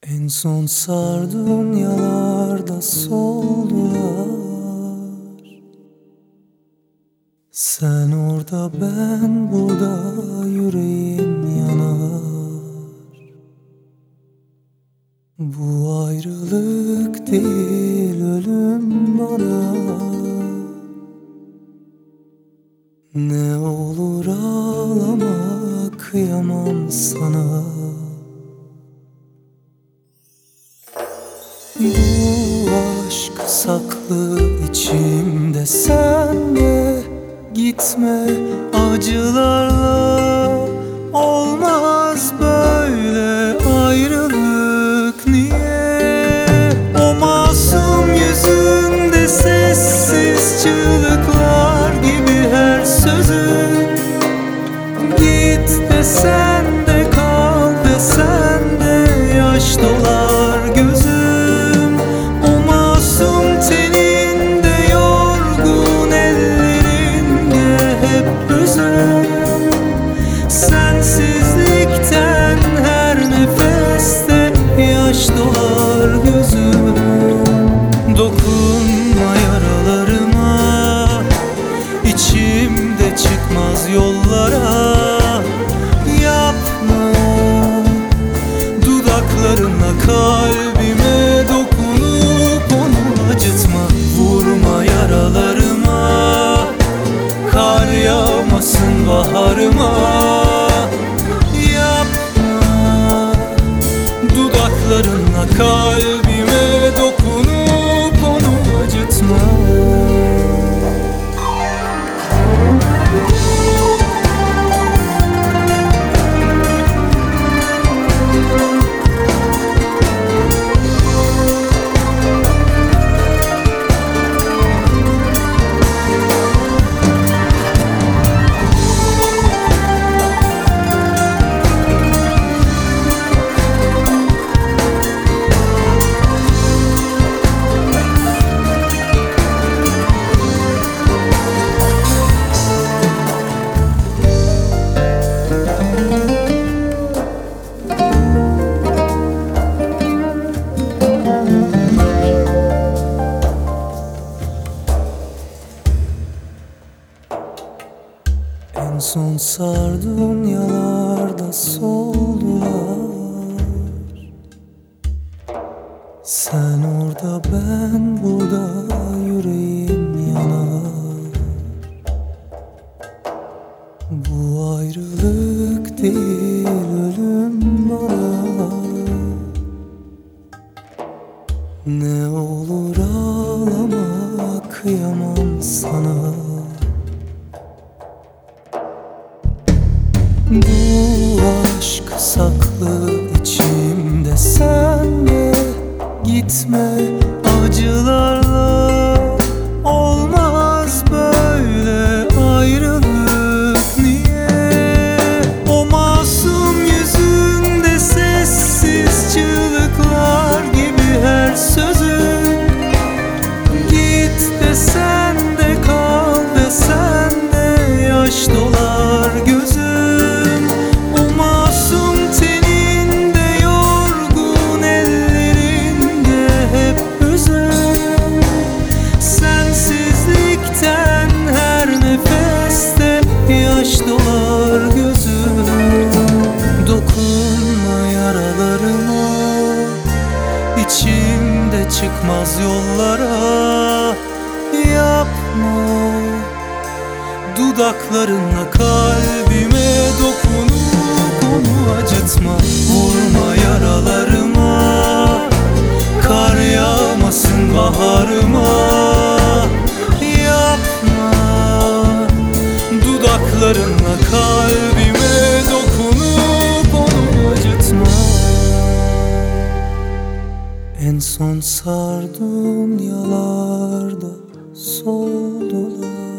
En son sardunyalarda soldular. Sen orada ben burada, yüreğim yanar. Bu ayrılık değil, ölüm bana. Ne olur ağlama, kıyamam sana. Bu aşk saklı içimde, sen de gitme acılarla. Olmaz böyle ayrılık, niye? O masum yüzünde sessiz çığlıklar gibi her sözün. Git desen de kal desen de yaş dolar gözüm. O masum teninde, yorgun ellerinde hep hüzün. Sensizlikten her nefeste yaş dolar gözüm. Dokunma yaralarıma, içimde çıkmaz yollara. Yapma, dudaklarınla kalbime dokunup onu acıtma. Vurma yaralarıma, kar yağmasın baharıma. Yapma, dudaklarınla kalbime dokunup onu acıtma. En son sardunyalarda soldular. Sen orada ben burada, yüreğim yanar. Bu ayrılık değil, ölüm bana. Ne olur ağlama, kıyamam sana. Bu aşk saklı içimde, sen de gitme acılarla. Olmaz böyle ayrılık, niye? O masum yüzünde sessiz çığlıklar gibi her sözün. Git desen de kal desen de yaş dolar gözüm. Yaş dolar gözüm. Dokunma yaralarıma, içimde çıkmaz yollara. Yapma, dudaklarınla kalbime dokunup onu acıtma. Vurma yaralarıma, kar yağmasın baharıma. Yapma, dudaklarınla kalbime dokunup onu acıtma. En son sardunyalarda soldular.